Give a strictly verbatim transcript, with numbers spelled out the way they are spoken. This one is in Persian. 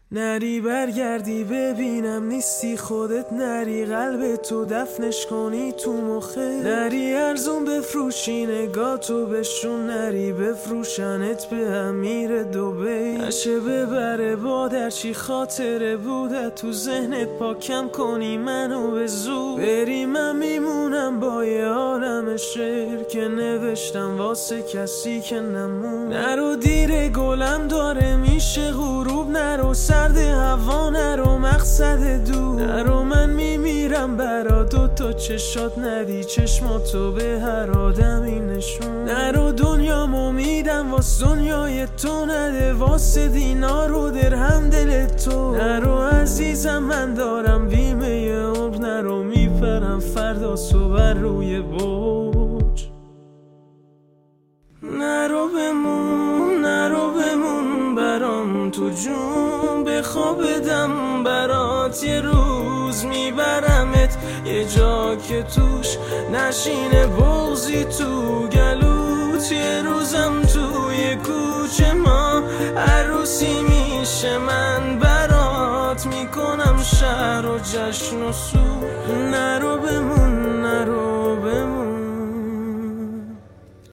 نری برگردی ببینم نیستی خودت، نری قلب تو دفنش کنی تو مخه، نری ارزون بفروشی نگاه تو بشون، نری بفروشنت به امیر دوبی، نشه ببره با درچی خاطره بوده تو ذهنت، پاکم کنی منو به زور بری، من میمونم با یه عالم شعر که نوشتم واسه کسی که نمون. نرو دیر گلم داره میشه غروب، نرو سرد هوا، نرو مقصد دور، نرو من میمیرم برا دوتا چشات، ندی چشماتو به هر آدمی نشون، نرو دنیامو میدم واس دنیای تو، نده واسه دینار و درهم دل تو، نرو عزیزم من دارم بیمه عمر، نرو میپرم فردا صبح روی برج، نرو بمون نرو بمون برام تو جون، بخوابدم برات یه روز میبرمت یه جا که توش نشینه بغضی تو گلوت، یه روزم توی کوچه ما عروسی میشه، من برات میکنم شهر و جشن و سو، نرو بمون